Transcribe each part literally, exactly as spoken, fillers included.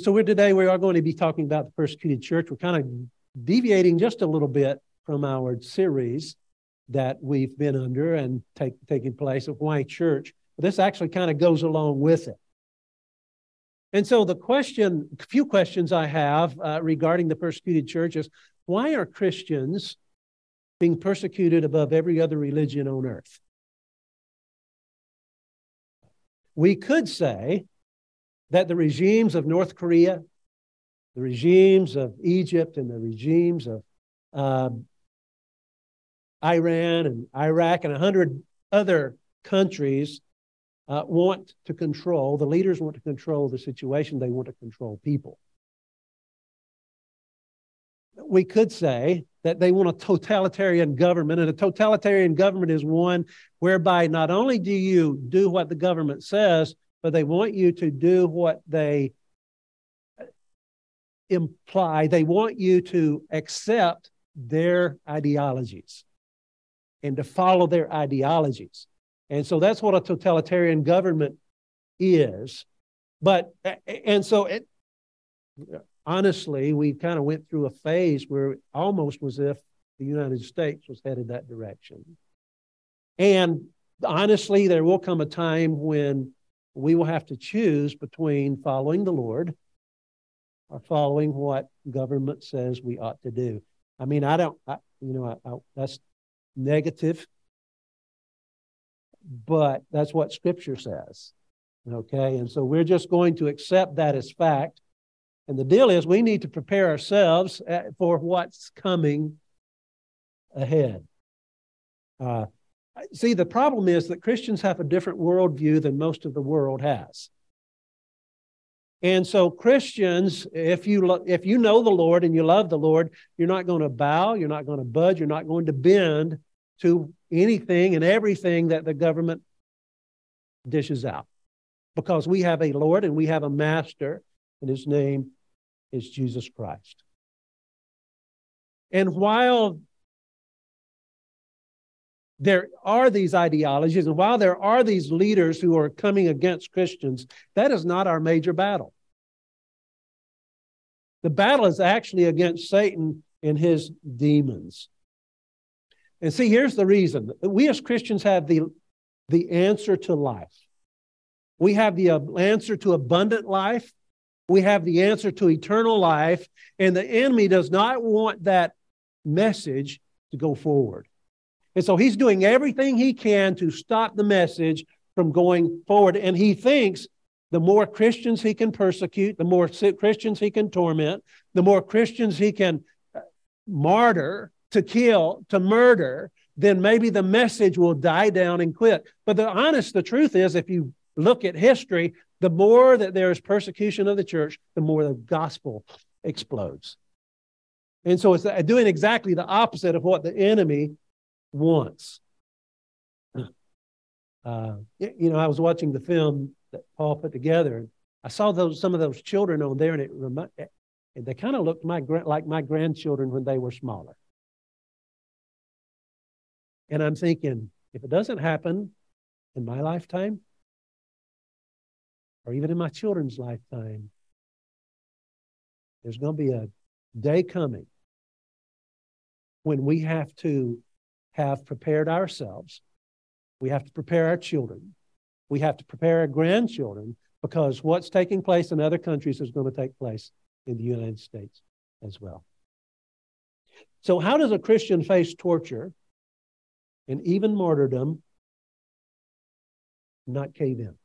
so we're today we are going to be talking about the persecuted church. We're kind of deviating just a little bit from our series that we've been under and take, taking place of why church. But this actually kind of goes along with it. And so the question, a few questions I have uh, regarding the persecuted church is, why are Christians being persecuted above every other religion on earth? We could say that the regimes of North Korea, the regimes of Egypt, and the regimes of uh, Iran and Iraq and a hundred other countries uh, want to control, the leaders want to control the situation, they want to control people. We could say that they want a totalitarian government, and a totalitarian government is one whereby not only do you do what the government says, but they want you to do what they imply. They want you to accept their ideologies and to follow their ideologies. And so that's what a totalitarian government is. But, and so it, honestly, we kind of went through a phase where it almost was as if the United States was headed that direction. And honestly, there will come a time when we will have to choose between following the Lord or following what government says we ought to do. I mean, I don't, I, you know, I, I, that's negative, but that's what Scripture says. Okay, and so we're just going to accept that as fact. And the deal is we need to prepare ourselves for what's coming ahead. Uh, see, the problem is that Christians have a different worldview than most of the world has. And so Christians, if you, lo- if you know the Lord and you love the Lord, you're not going to bow, you're not going to budge, you're not going to bend to anything and everything that the government dishes out. Because we have a Lord and we have a Master, and His name is Jesus Christ. And while there are these ideologies, and while there are these leaders who are coming against Christians, that is not our major battle. The battle is actually against Satan and his demons. And see, here's the reason. We as Christians have the, the answer to life. We have the answer to abundant life. We have the answer to eternal life. And the enemy does not want that message to go forward. And so he's doing everything he can to stop the message from going forward. And he thinks the more Christians he can persecute, the more Christians he can torment, the more Christians he can martyr, to kill, to murder, then maybe the message will die down and quit. But the honest, the truth is, if you look at history, the more that there is persecution of the church, the more the gospel explodes. And so it's doing exactly the opposite of what the enemy wants. Uh, you know, I was watching the film that Paul put together, and I saw those some of those children on there, and it remi- they kind of looked my like my grandchildren when they were smaller. And I'm thinking, if it doesn't happen in my lifetime, or even in my children's lifetime, there's going to be a day coming when we have to have prepared ourselves. We have to prepare our children. We have to prepare our grandchildren, because what's taking place in other countries is going to take place in the United States as well. So how does a Christian face torture and even martyrdom not cave in?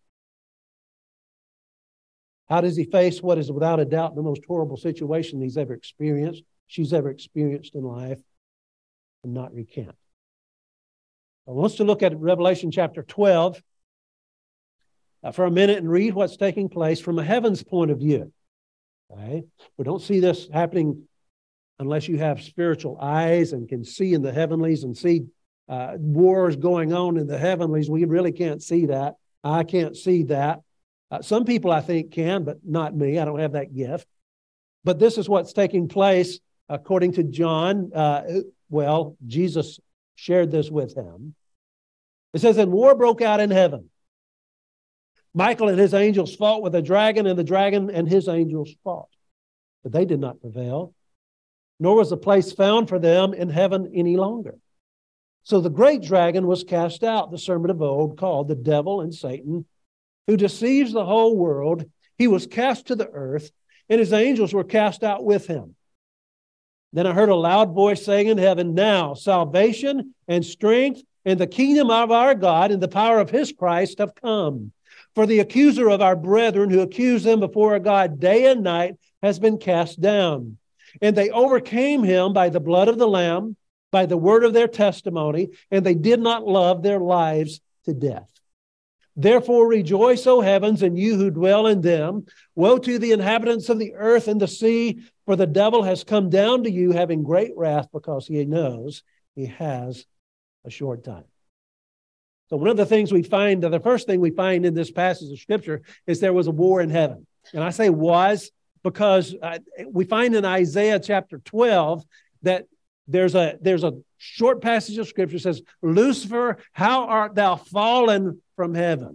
How does he face what is without a doubt the most horrible situation he's ever experienced, she's ever experienced in life, and not recant? I want us to look at Revelation chapter twelve uh, for a minute and read what's taking place from a heaven's point of view. Okay? We don't see this happening unless you have spiritual eyes and can see in the heavenlies and see uh, wars going on in the heavenlies. We really can't see that. I can't see that. Uh, some people, I think, can, but not me. I don't have that gift. But this is what's taking place according to John. Uh, well, Jesus shared this with him. It says, and war broke out in heaven. Michael and his angels fought with the dragon, and the dragon and his angels fought. But they did not prevail, nor was a place found for them in heaven any longer. So the great dragon was cast out, the serpent of old, called the devil and Satan, who deceives the whole world. He was cast to the earth, and his angels were cast out with him. Then I heard a loud voice saying in heaven, now salvation and strength and the kingdom of our God and the power of his Christ have come. For the accuser of our brethren who accused them before God day and night has been cast down. And they overcame him by the blood of the Lamb, by the word of their testimony, and they did not love their lives to death. Therefore rejoice, O heavens, and you who dwell in them. Woe to the inhabitants of the earth and the sea, for the devil has come down to you having great wrath, because he knows he has a short time. So one of the things we find, the first thing we find in this passage of Scripture is there was a war in heaven. And I say was because uh, we find in Isaiah chapter twelve that there's a, there's a short passage of Scripture that says, Lucifer, how art thou fallen from heaven?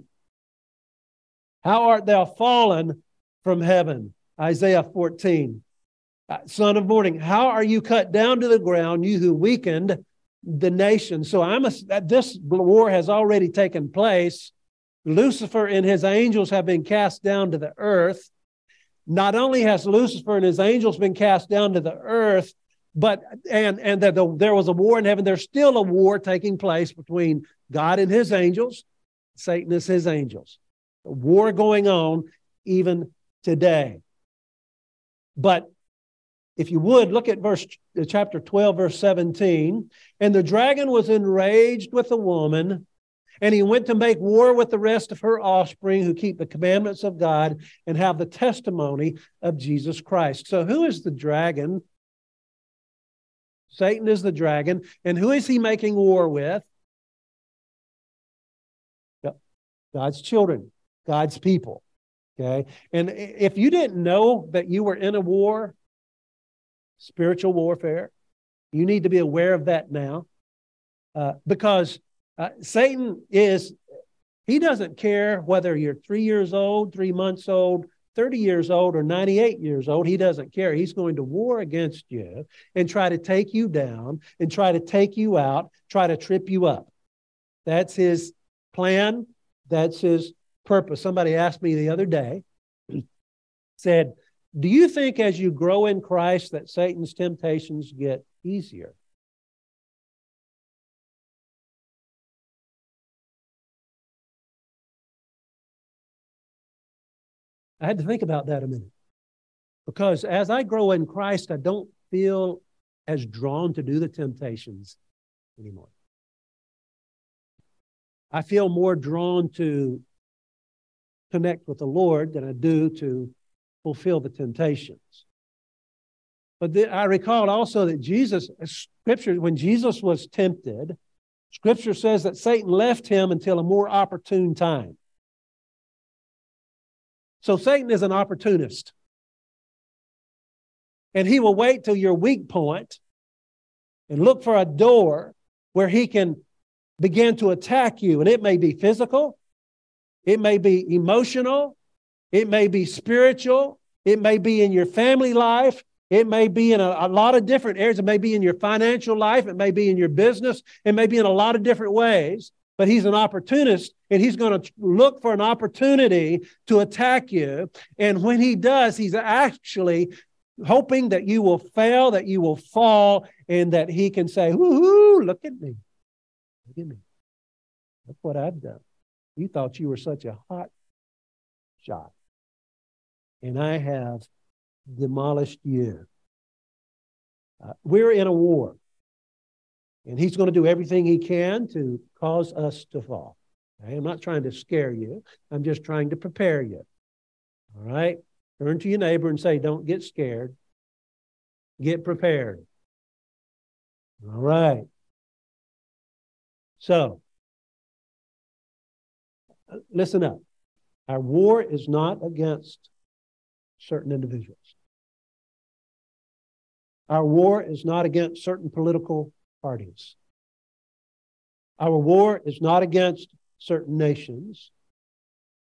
How art thou fallen from heaven? Isaiah fourteen. Uh, son of morning, how are you cut down to the ground, you who weakened the nation? So I'm a, this war has already taken place. Lucifer and his angels have been cast down to the earth. Not only has Lucifer and his angels been cast down to the earth, but and and that the, there was a war in heaven. There's still a war taking place between God and his angels. Satan is his angels. A war going on even today. But if you would, look at verse chapter twelve, verse seventeen. And the dragon was enraged with the woman, and he went to make war with the rest of her offspring who keep the commandments of God and have the testimony of Jesus Christ. So who is the dragon? Satan is the dragon. And who is he making war with? God's children, God's people. Okay? And if you didn't know that you were in a war, spiritual warfare, you need to be aware of that now. Uh, because uh, Satan is, he doesn't care whether you're three years old, three months old, thirty years old, or ninety-eight years old. He doesn't care. He's going to war against you and try to take you down and try to take you out, try to trip you up. That's his plan. That's his purpose. Somebody asked me the other day, said, do you think as you grow in Christ that Satan's temptations get easier? I had to think about that a minute. Because as I grow in Christ, I don't feel as drawn to do the temptations anymore. I feel more drawn to connect with the Lord than I do to fulfill the temptations. But the, I recalled also that Jesus, Scripture, when Jesus was tempted, Scripture says that Satan left him until a more opportune time. So Satan is an opportunist. And he will wait till your weak point and look for a door where he can begin to attack you. And it may be physical. It may be emotional. It may be spiritual. It may be in your family life. It may be in a, a lot of different areas. It may be in your financial life. It may be in your business. It may be in a lot of different ways. But he's an opportunist, and he's going to look for an opportunity to attack you. And when he does, he's actually hoping that you will fail, that you will fall, and that he can say, whoo-hoo, look at me. Look at me. Look what I've done. You thought you were such a hot shot. And I have demolished you. Uh, we're in a war. And he's going to do everything he can to cause us to fall. Okay? I'm not trying to scare you. I'm just trying to prepare you. All right? Turn to your neighbor and say, don't get scared. Get prepared. All right. So, listen up. Our war is not against certain individuals. Our war is not against certain political parties. Our war is not against certain nations.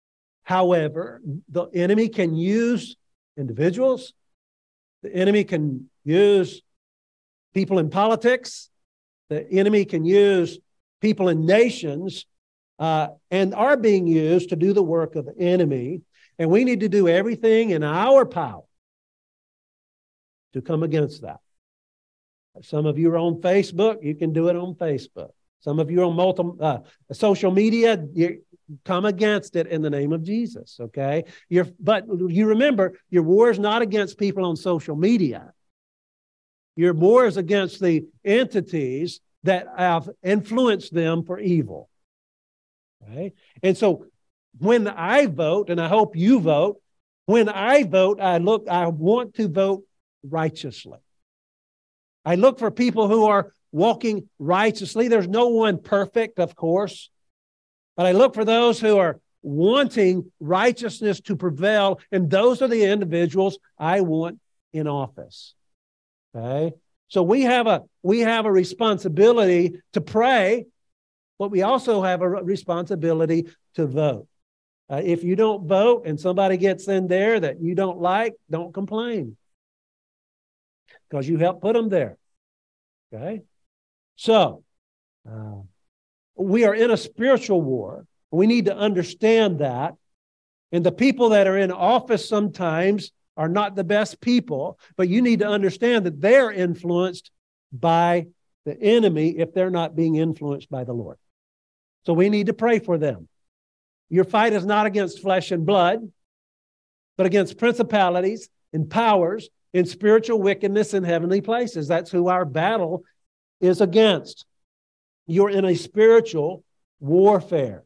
However, the enemy can use individuals. The enemy can use people in politics. The enemy can use people in nations uh, and are being used to do the work of the enemy. And we need to do everything in our power to come against that. Some of you are on Facebook. You can do it on Facebook. Some of you are on multi, uh, social media. You come against it in the name of Jesus, okay? You're, but you remember, your war is not against people on social media. Your war is against the entities that have influenced them for evil. Okay? And so when I vote, and I hope you vote, when I vote, I look, I want to vote righteously. I look for people who are walking righteously. There's no one perfect, of course, but I look for those who are wanting righteousness to prevail, and those are the individuals I want in office. Okay? So we have a we have a responsibility to pray, but we also have a responsibility to vote. Uh, if you don't vote and somebody gets in there that you don't like, don't complain, because you helped put them there. Okay? So, uh, we are in a spiritual war. We need to understand that. And the people that are in office sometimes are not the best people, but you need to understand that they're influenced by the enemy if they're not being influenced by the Lord. So we need to pray for them. Your fight is not against flesh and blood, but against principalities and powers in spiritual wickedness in heavenly places. That's who our battle is against. You're in a spiritual warfare.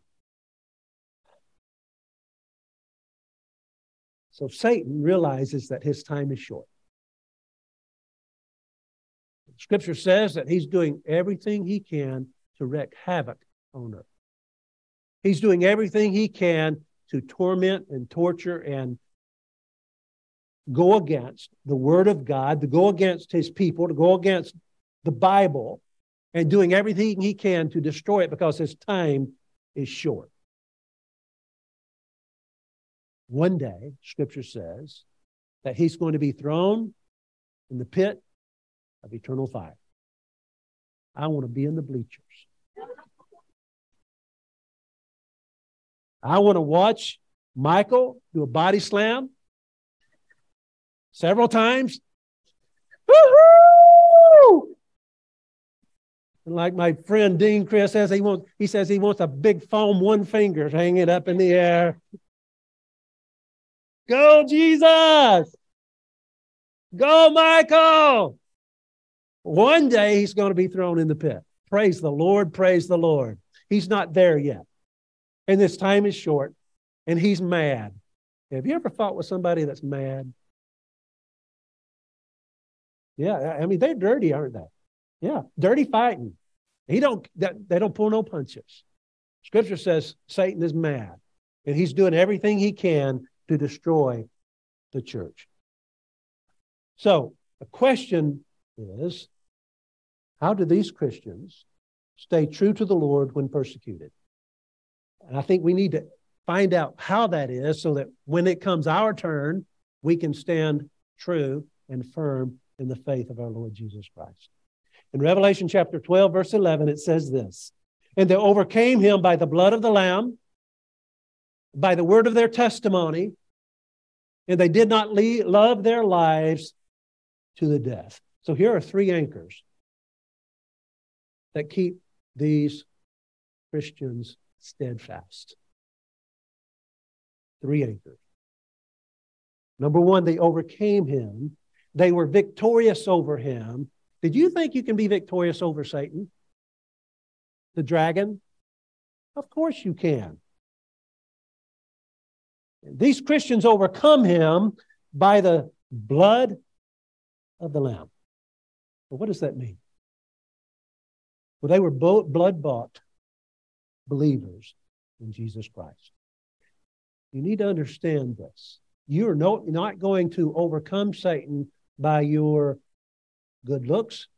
So Satan realizes that his time is short. Scripture says that he's doing everything he can to wreak havoc on earth. He's doing everything he can to torment and torture and go against the Word of God, to go against his people, to go against the Bible, and doing everything he can to destroy it because his time is short. One day, Scripture says that he's going to be thrown in the pit of eternal fire. I want to be in the bleachers. I want to watch Michael do a body slam several times. Woo-hoo! And like my friend Dean Chris says, he wants, he says he wants a big foam one finger hanging up in the air. Go, Jesus! Go, Michael! One day he's going to be thrown in the pit. Praise the Lord, praise the Lord. He's not there yet. And this time is short, and he's mad. Have you ever fought with somebody that's mad? Yeah, I mean, they're dirty, aren't they? Yeah, dirty fighting. He don't, they don't pull no punches. Scripture says Satan is mad, and he's doing everything he can to destroy the church. So the question is, how do these Christians stay true to the Lord when persecuted? And I think we need to find out how that is so that when it comes our turn, we can stand true and firm in the faith of our Lord Jesus Christ. In Revelation chapter twelve, verse eleven, it says this, "And they overcame him by the blood of the Lamb, by the word of their testimony, and they did not leave, love their lives to the death." So here are three anchors that keep these Christians steadfast. Three anchors. Number one, they overcame him. They were victorious over him. Did you think you can be victorious over Satan, the dragon? Of course you can. These Christians overcome him by the blood of the Lamb. Well, what does that mean? Well, they were blood-bought believers in Jesus Christ. You need to understand this. You are no, not going to overcome Satan by your good looks,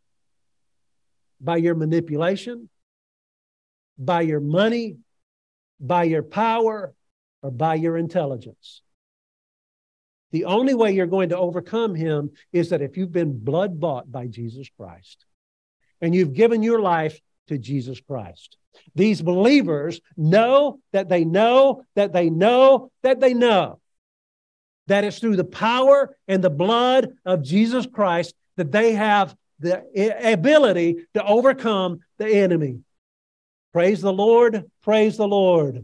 by your manipulation, by your money, by your power, or by your intelligence. The only way you're going to overcome him is that if you've been blood bought by Jesus Christ and you've given your life to Jesus Christ. These believers know that they know that they know that they know that it's through the power and the blood of Jesus Christ that they have the ability to overcome the enemy. Praise the Lord. Praise the Lord.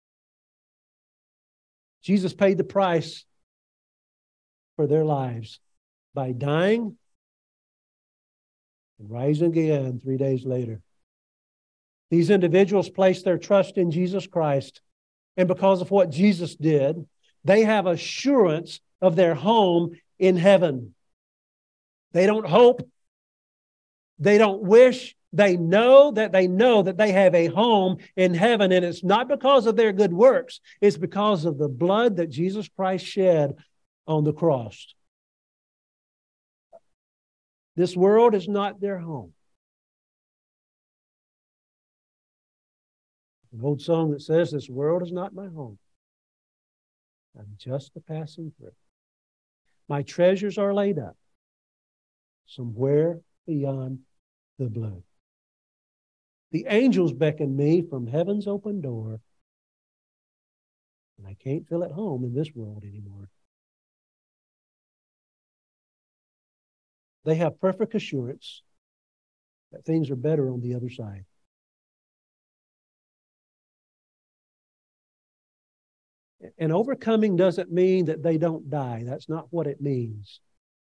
Jesus paid the price for their lives by dying and rising again three days later. These individuals placed their trust in Jesus Christ, and because of what Jesus did, they have assurance of their home in heaven. They don't hope. They don't wish. They know that they know that they have a home in heaven, and it's not because of their good works. It's because of the blood that Jesus Christ shed on the cross. This world is not their home. An old song that says, "This world is not my home. I'm just a passing through. My treasures are laid up somewhere beyond the blue. The angels beckon me from heaven's open door, and I can't feel at home in this world anymore." They have perfect assurance that things are better on the other side. And overcoming doesn't mean that they don't die. That's not what it means.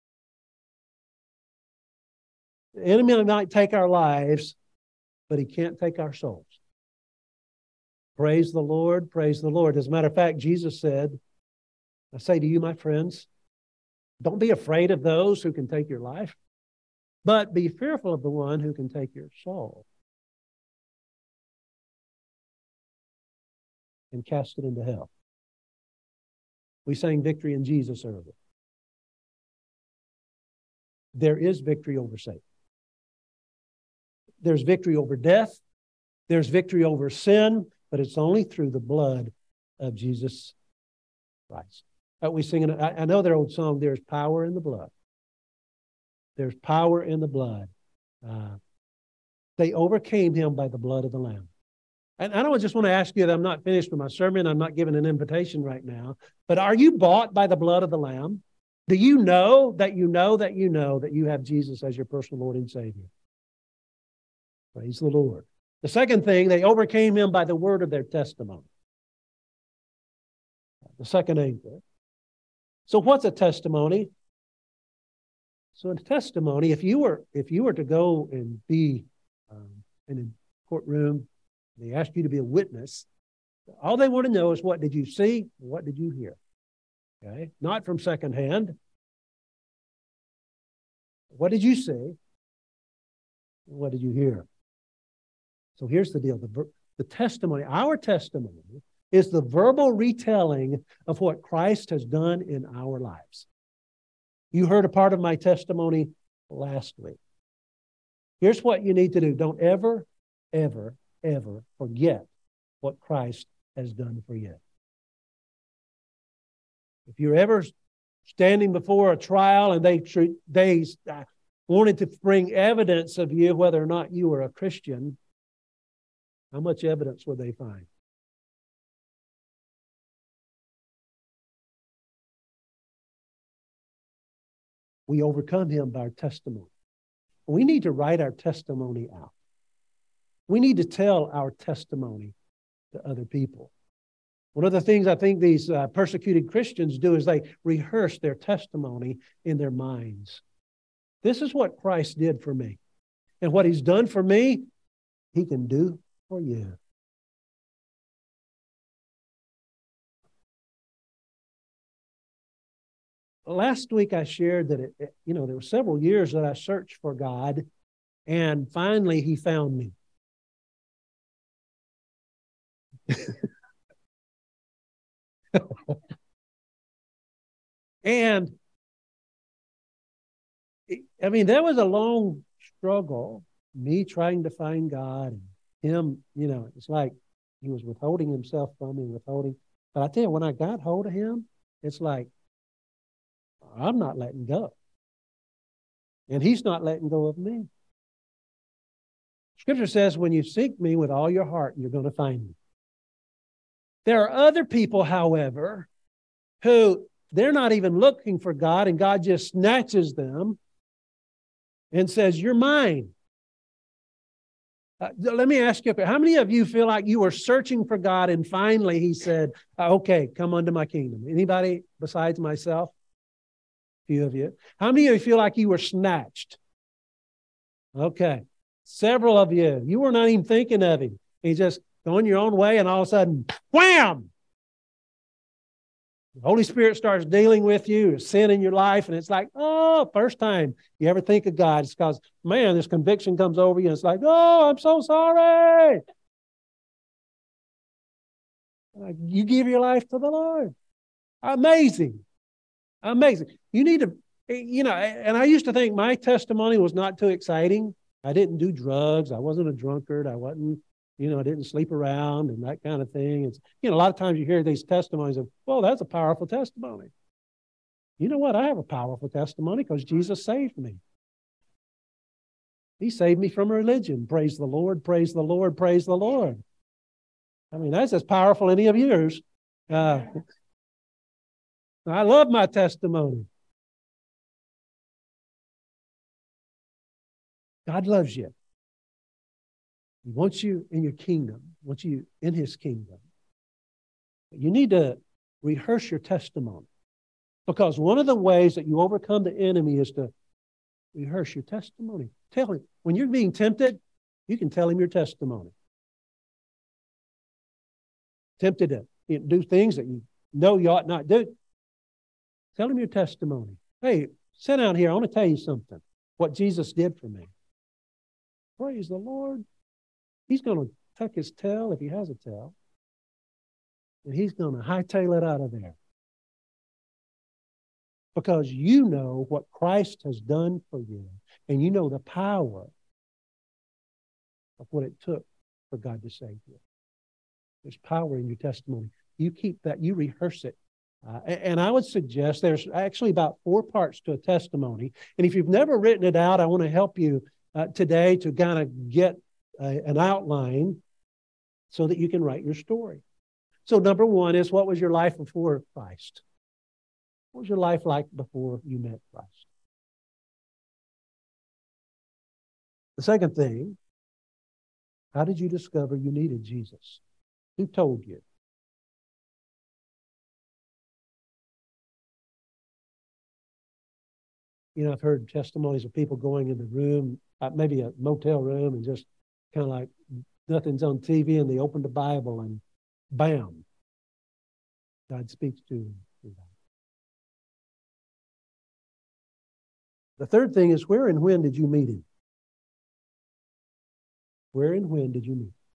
The enemy might take our lives, but he can't take our souls. Praise the Lord, praise the Lord. As a matter of fact, Jesus said, I say to you, my friends, don't be afraid of those who can take your life, but be fearful of the one who can take your soul and cast it into hell. We sang victory in Jesus earlier. There is victory over Satan. There's victory over death. There's victory over sin, but it's only through the blood of Jesus Christ. Uh, we sing, I, I know their old song, "There's power in the blood." There's power in the blood. Uh, they overcame him by the blood of the Lamb. And I don't just want to ask you that I'm not finished with my sermon. I'm not giving an invitation right now. But are you bought by the blood of the Lamb? Do you know that you know that you know that you have Jesus as your personal Lord and Savior? Praise the Lord. The second thing, they overcame him by the word of their testimony. The second anchor. So what's a testimony? So a testimony, if you were if you were to go and be um, in a courtroom, they ask you to be a witness, all they want to know is, what did you see? What did you hear? Okay? Not from secondhand. What did you see? What did you hear? So here's the deal. The, the testimony, our testimony, is the verbal retelling of what Christ has done in our lives. You heard a part of my testimony last week. Here's what you need to do. Don't ever, ever, ever forget what Christ has done for you. If you're ever standing before a trial and they, they wanted to bring evidence of you, whether or not you were a Christian, how much evidence would they find? We overcome him by our testimony. We need to write our testimony out. We need to tell our testimony to other people. One of the things I think these uh, persecuted Christians do is they rehearse their testimony in their minds. This is what Christ did for me. And what he's done for me, he can do for you. Last week I shared that, it, it, you know, there were several years that I searched for God, and finally he found me. And, I mean, there was a long struggle, me trying to find God, and him, you know, it's like he was withholding himself from me, withholding. But I tell you, when I got hold of him, it's like, I'm not letting go. And he's not letting go of me. Scripture says, when you seek me with all your heart, you're going to find me. There are other people, however, who they're not even looking for God, and God just snatches them and says, you're mine. Uh, let me ask you, how many of you feel like you were searching for God and finally he said, okay, come unto my kingdom? Anybody besides myself? A few of you. How many of you feel like you were snatched? Okay. Several of you. You were not even thinking of him. He's just going your own way and all of a sudden, wham! The Holy Spirit starts dealing with you, sin in your life, and it's like, oh, first time you ever think of God, it's because, man, this conviction comes over you, and it's like, oh, I'm so sorry. You give your life to the Lord. Amazing. Amazing. You need to, you know, and I used to think my testimony was not too exciting. I didn't do drugs. I wasn't a drunkard. I wasn't, you know, I didn't sleep around and that kind of thing. It's, you know, a lot of times you hear these testimonies of, well, that's a powerful testimony. You know what? I have a powerful testimony because Jesus saved me. He saved me from religion. Praise the Lord, praise the Lord, praise the Lord. I mean, that's as powerful as any of yours. Uh, I love my testimony. God loves you. He wants you in your kingdom, wants you in his kingdom. You need to rehearse your testimony, because one of the ways that you overcome the enemy is to rehearse your testimony. Tell him, when you're being tempted, you can tell him your testimony. Tempted to you know, do things that you know you ought not do. Tell him your testimony. Hey, sit down here. I want to tell you something. What Jesus did for me. Praise the Lord. He's going to tuck his tail if he has a tail. And he's going to hightail it out of there. Because you know what Christ has done for you. And you know the power of what it took for God to save you. There's power in your testimony. You keep that, you rehearse it. Uh, and I would suggest there's actually about four parts to a testimony. And if you've never written it out, I want to help you uh, today to kind of get a, an outline so that you can write your story. So number one is, what was your life before Christ? What was your life like before you met Christ? The second thing, how did you discover you needed Jesus? Who told you? You know, I've heard testimonies of people going in the room, uh, maybe a motel room, and just kind of like nothing's on T V, and they open the Bible and bam, God speaks to them. The third thing is, where and when did you meet him? Where and when did you meet him?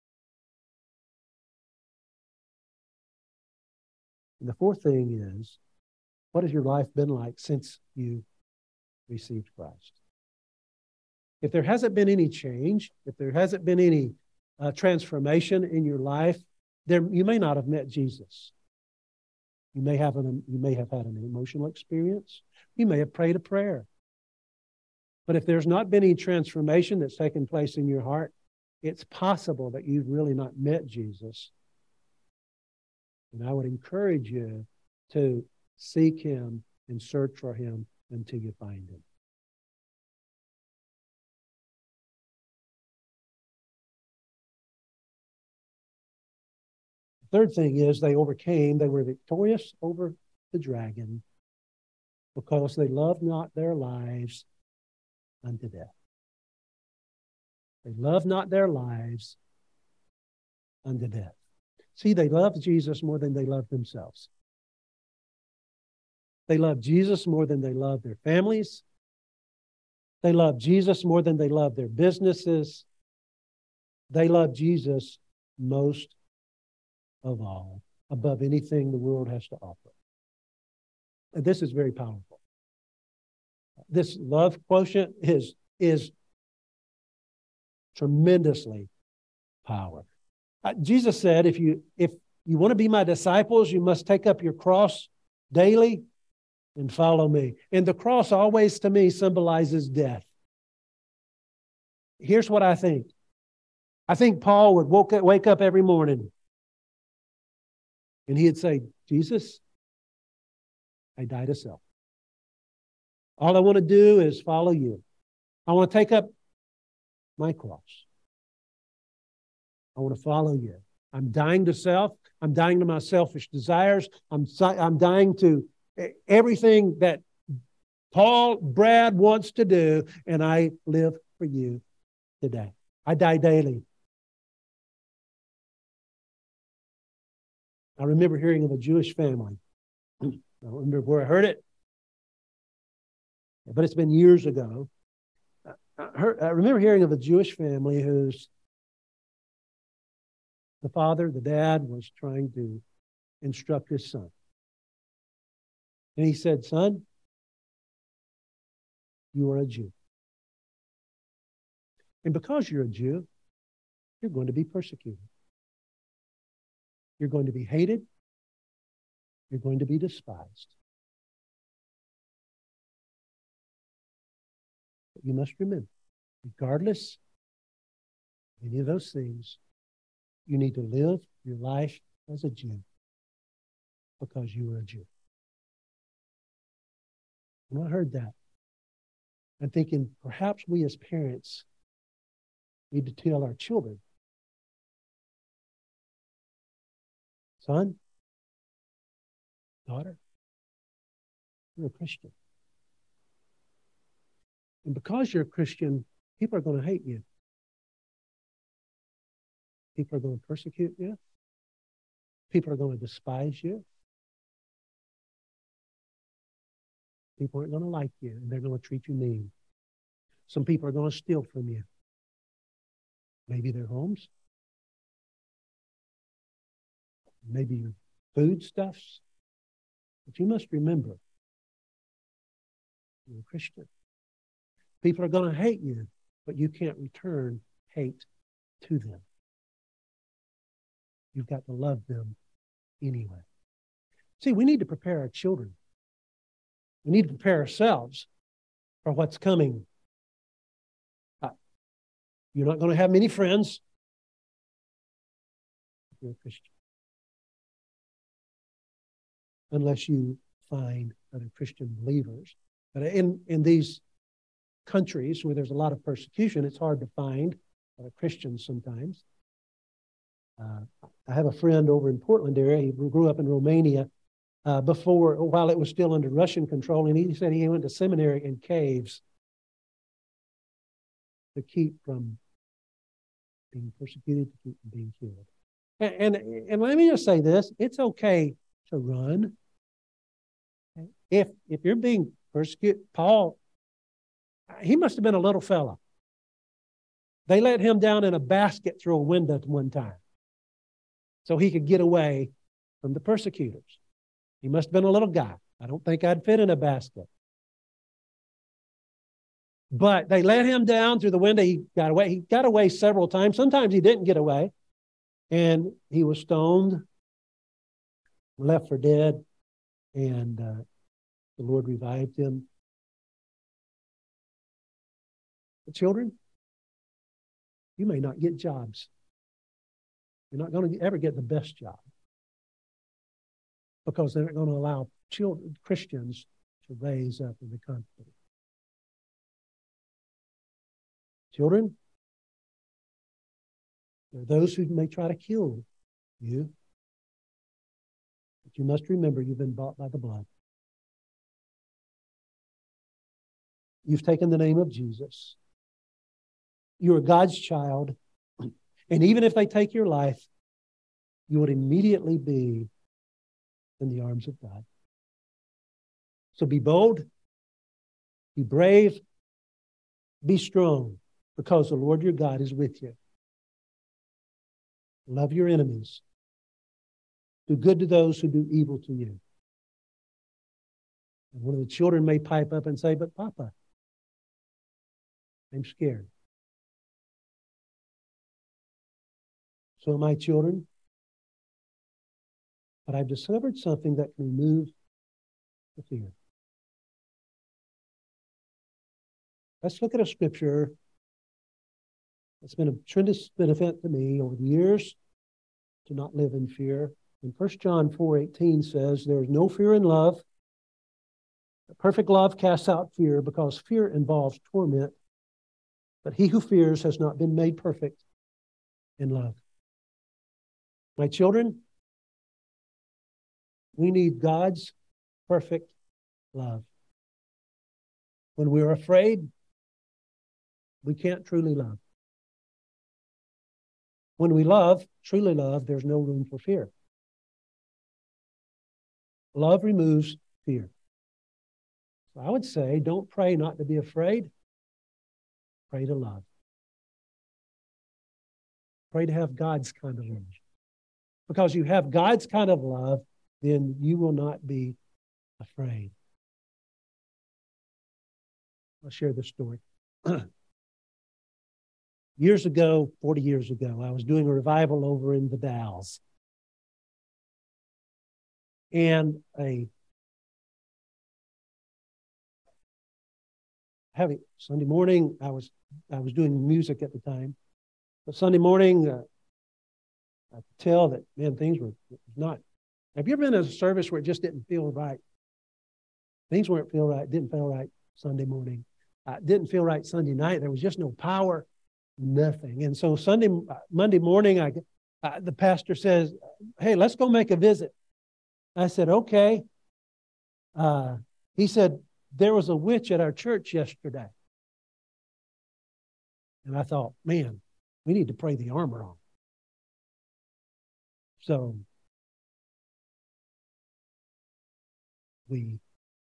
And the fourth thing is, what has your life been like since you received Christ? If there hasn't been any change, if there hasn't been any uh, transformation in your life, there you may not have met Jesus. You may have an you may have had an emotional experience. You may have prayed a prayer. But if there's not been any transformation that's taken place in your heart, it's possible that you've really not met Jesus. And I would encourage you to seek him and search for him until you find him. The third thing is, they overcame, they were victorious over the dragon because they loved not their lives unto death. They loved not their lives unto death. See, they loved Jesus more than they loved themselves. They loved Jesus more than they loved their families. They loved Jesus more than they loved their businesses. They loved Jesus most of all, above anything the world has to offer. And this is very powerful. This love quotient is, is tremendously powerful. Uh, Jesus said, if you if You want to be my disciples, you must take up your cross daily and follow me. And the cross always, to me, symbolizes death. Here's what I think. I think Paul would woke up, wake up every morning and he'd say, Jesus, I die to self. All I want to do is follow you. I want to take up my cross. I want to follow you. I'm dying to self. I'm dying to my selfish desires. I'm, I'm dying to everything that Paul, Brad wants to do, and I live for you today. I die daily. I remember hearing of a Jewish family. I don't remember where I heard it, but it's been years ago. I, heard, I remember hearing of a Jewish family whose the father, the dad, was trying to instruct his son. And he said, son, you are a Jew. And because you're a Jew, you're going to be persecuted. You're going to be hated. You're going to be despised. But you must remember, regardless of any of those things, you need to live your life as a Jew because you are a Jew. When I heard that, I'm thinking perhaps we as parents need to tell our children, son, daughter, you're a Christian. And because you're a Christian, people are going to hate you. People are going to persecute you. People are going to despise you. People aren't going to like you, and they're going to treat you mean. Some people are going to steal from you. Maybe their homes. Maybe your foodstuffs. But you must remember, you're a Christian. People are going to hate you, but you can't return hate to them. You've got to love them anyway. See, we need to prepare our children. We need to prepare ourselves for what's coming. Uh, you're not going to have many friends if you're a Christian, unless you find other Christian believers. But in, in these countries where there's a lot of persecution, it's hard to find other Christians sometimes. Uh, I have a friend over in Portland area. He grew up in Romania uh, before, while it was still under Russian control, and he said he went to seminary in caves to keep from being persecuted, to keep from being killed. And, and, and let me just say this, it's okay to run. If, if you're being persecuted, Paul, he must have been a little fella. They let him down in a basket through a window at one time so he could get away from the persecutors. He must have been a little guy. I don't think I'd fit in a basket. But they let him down through the window. He got away. He got away several times. Sometimes he didn't get away. And he was stoned, left for dead, and uh, the Lord revived him. The children, you may not get jobs. You're not going to ever get the best job because they're not going to allow children, Christians to raise up in the country. Children, there are those who may try to kill you, but you must remember you've been bought by the blood. You've taken the name of Jesus. You are God's child. And even if they take your life, you would immediately be in the arms of God. So be bold, be brave, be strong, because the Lord your God is with you. Love your enemies. Do good to those who do evil to you. And one of the children may pipe up and say, but Papa, I'm scared. So my children, But I've discovered something that can remove the fear. Let's look at a scripture that's been a tremendous benefit to me over the years to not live in fear. And First John four eighteen says, there is no fear in love. Perfect love casts out fear, because fear involves torment. But he who fears has not been made perfect in love. My children, we need God's perfect love. When we're afraid, we can't truly love. When we love, truly love, there's no room for fear. Love removes fear. So I would say, don't pray not to be afraid. Pray to love. Pray to have God's kind of love. Because you have God's kind of love, then you will not be afraid. I'll share this story. Years ago, forty years ago, I was doing a revival over in the Dalles. And a having Sunday morning, I was I was doing music at the time. But Sunday morning, uh, I could tell that, man, things were not. Have you ever been in a service where it just didn't feel right? Things weren't feel right, didn't feel right Sunday morning. Uh, didn't feel right Sunday night. There was just no power, nothing. And so Sunday, uh, Monday morning, I uh, the pastor says, hey, let's go make a visit. I said, okay. Uh, he said, there was a witch at our church yesterday. And I thought, man, we need to pray the armor on. So we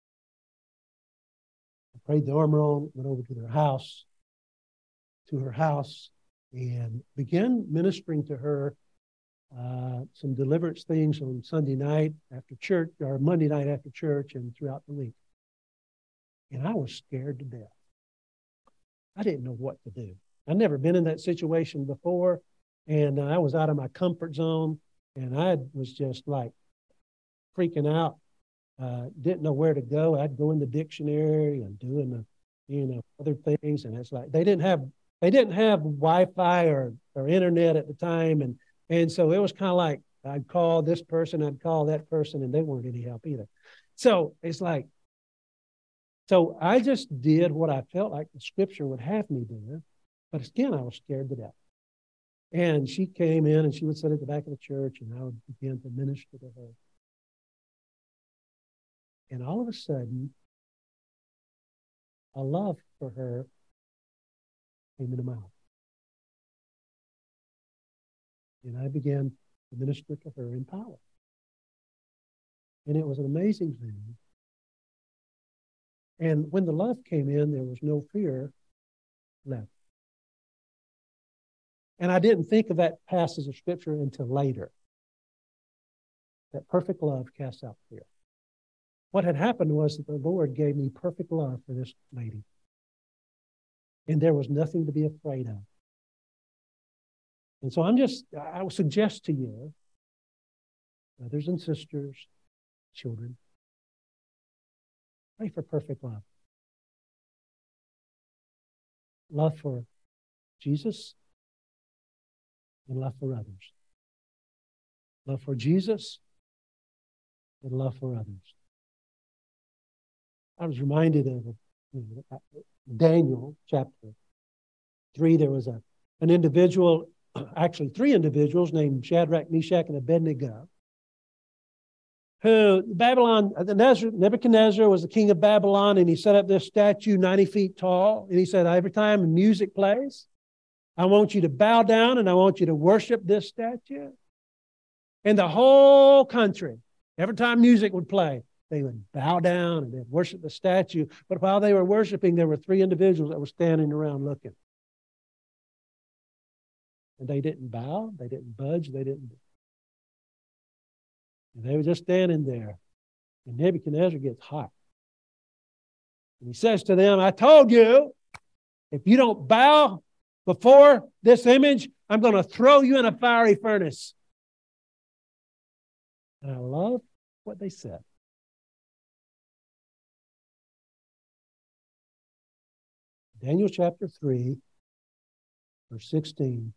prayed the armor on, went over to their house, to her house, and began ministering to her uh, some deliverance things on Sunday night after church, or Monday night after church, and throughout the week. And I was scared to death. I didn't know what to do. I'd never been in that situation before, and I was out of my comfort zone, and I was just like freaking out. Uh, didn't know where to go. I'd go in the dictionary and doing the, you know, other things, and it's like they didn't have they didn't have Wi-Fi or or internet at the time, and and so it was kind of like I'd call this person, I'd call that person, and they weren't any help either. So it's like, so I just did what I felt like the Scripture would have me do, but again, I was scared to death. And she came in, and she would sit at the back of the church, and I would begin to minister to her. And all of a sudden, a love for her came into my heart. And I began to minister to her in power. And it was an amazing thing. And when the love came in, there was no fear left. And I didn't think of that passage of Scripture until later. That perfect love casts out fear. What had happened was that the Lord gave me perfect love for this lady. And there was nothing to be afraid of. And so I'm just, I would suggest to you, brothers and sisters, children, pray for perfect love. Love for Jesus and love for others. Love for Jesus and love for others. I was reminded of Daniel chapter three. There was a, an individual, actually three individuals named Shadrach, Meshach, and Abednego, who Babylon, Nebuchadnezzar was the king of Babylon, and he set up this statue ninety feet tall. And he said, every time music plays, I want you to bow down and I want you to worship this statue. And the whole country, every time music would play, they would bow down and they'd worship the statue. But while they were worshiping, there were three individuals that were standing around looking. And they didn't bow, they didn't budge, they didn't. And they were just standing there. And Nebuchadnezzar gets hot. And he says to them, I told you, if you don't bow before this image, I'm going to throw you in a fiery furnace. And I love what they said. Daniel chapter three, verse sixteen.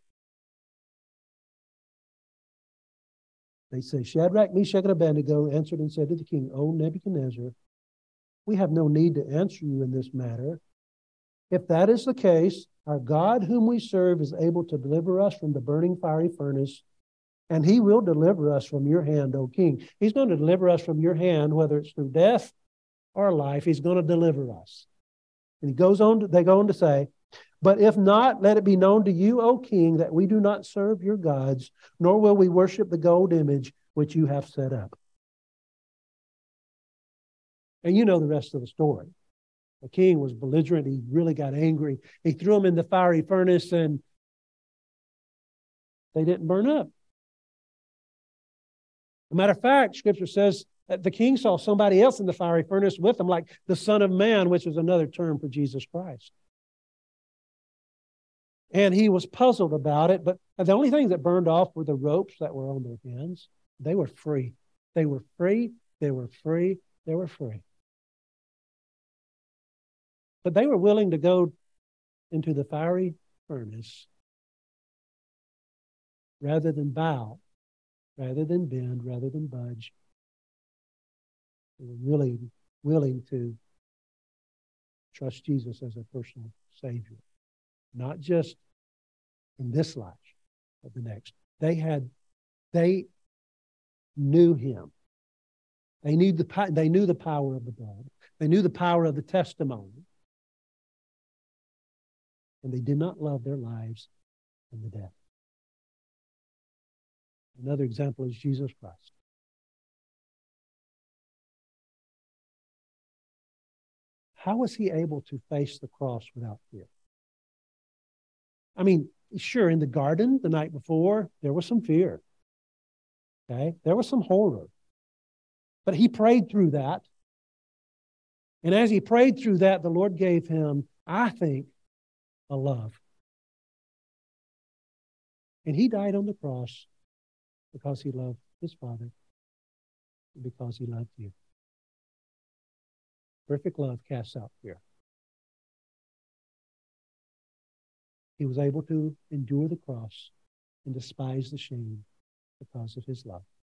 They say, Shadrach, Meshach, and Abednego answered and said to the king, O Nebuchadnezzar, we have no need to answer you in this matter. If that is the case, our God whom we serve is able to deliver us from the burning fiery furnace, and he will deliver us from your hand, O king. He's going to deliver us from your hand, whether it's through death or life. He's going to deliver us. And he goes on to, they go on to say, but if not, let it be known to you, O king, that we do not serve your gods, nor will we worship the gold image which you have set up. And you know the rest of the story. The king was belligerent. He really got angry. He threw them in the fiery furnace and they didn't burn up. As a matter of fact, Scripture says that the king saw somebody else in the fiery furnace with him, like the Son of Man, which was another term for Jesus Christ. And he was puzzled about it, but the only things that burned off were the ropes that were on their hands. They were free. They were free. They were free. They were free. But they were willing to go into the fiery furnace rather than bow, rather than bend, rather than budge. They were really willing to trust Jesus as a personal Savior. Not just in this life, but the next. They had, they knew him. They knew the they knew the power of the blood. They knew the power of the testimony. And they did not love their lives in the death. Another example is Jesus Christ. How was he able to face the cross without fear? I mean, sure, in the garden the night before, there was some fear. Okay? There was some horror. But he prayed through that. And as he prayed through that, the Lord gave him, I think, a love. And he died on the cross because he loved his Father, and because he loved you. Perfect love casts out fear. He was able to endure the cross and despise the shame because of his love.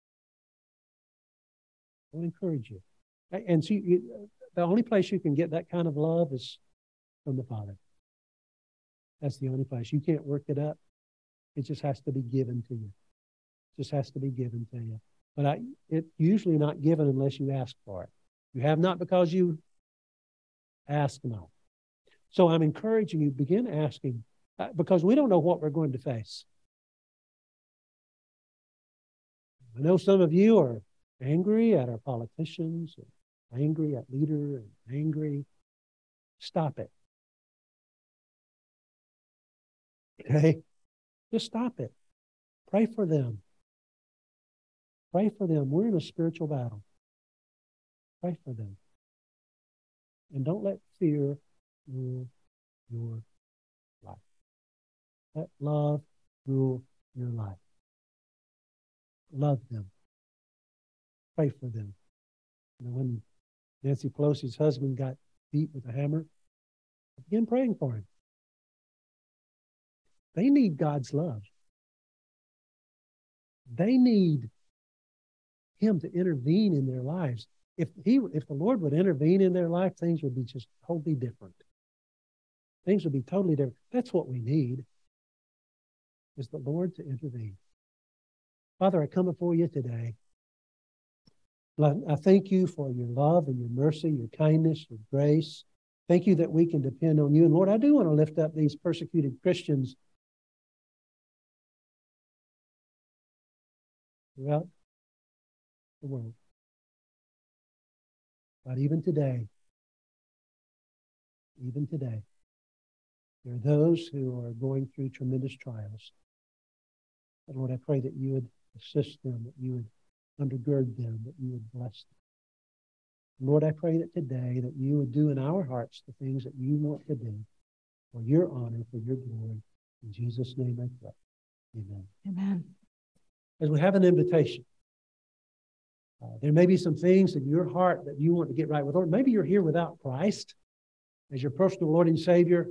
I want to encourage you. And see, you, the only place you can get that kind of love is from the Father. That's the only place. You can't work it up. It just has to be given to you. It just has to be given to you. But I, it's usually not given unless you ask for it. You have not because you ask not. So I'm encouraging you, begin asking, uh, because we don't know what we're going to face. I know some of you are angry at our politicians, and angry at leader, and angry. Stop it. Okay? Just stop it. Pray for them. Pray for them. We're in a spiritual battle. Pray for them. And don't let fear rule your life. Let love rule your life. Love them. Pray for them. You know, when Nancy Pelosi's husband got beat with a hammer, I began praying for him. They need God's love. They need him to intervene in their lives. If he, if the Lord would intervene in their life, things would be just totally different. Things would be totally different. That's what we need, is the Lord to intervene. Father, I come before you today. I thank you for your love and your mercy, your kindness, your grace. Thank you that we can depend on you. And Lord, I do want to lift up these persecuted Christians throughout the world. But even today, even today, there are those who are going through tremendous trials. But Lord, I pray that you would assist them, that you would undergird them, that you would bless them. Lord, I pray that today that you would do in our hearts the things that you want to do for your honor, for your glory. In Jesus' name I pray. Amen. Amen. As we have an invitation, Uh, there may be some things in your heart that you want to get right with the Lord. Maybe you're here without Christ as your personal Lord and Savior.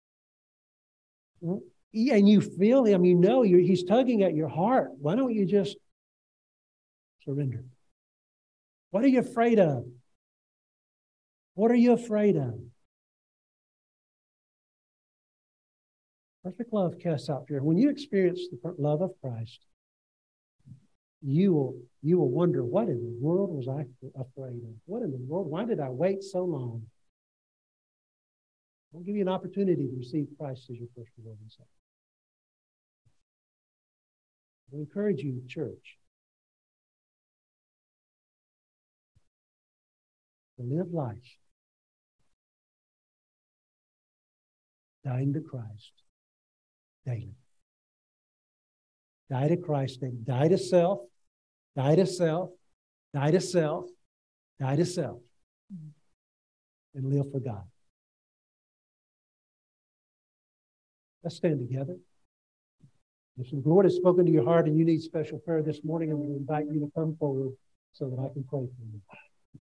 And you feel Him, you know you He's tugging at your heart. Why don't you just surrender? What are you afraid of? What are you afraid of? Perfect love casts out fear. When you experience the love of Christ, you will, you will wonder, what in the world was I afraid of? What in the world? Why did I wait so long? I'll give you an opportunity to receive Christ as your personal Lord and Savior. I encourage you, church, to live life dying to Christ daily. Die to Christ daily. Die to self. Die to self. Die to self. Die to self. And live for God. Let's stand together. If the Lord has spoken to your heart and you need special prayer this morning, I'm going to invite you to come forward so that I can pray for you.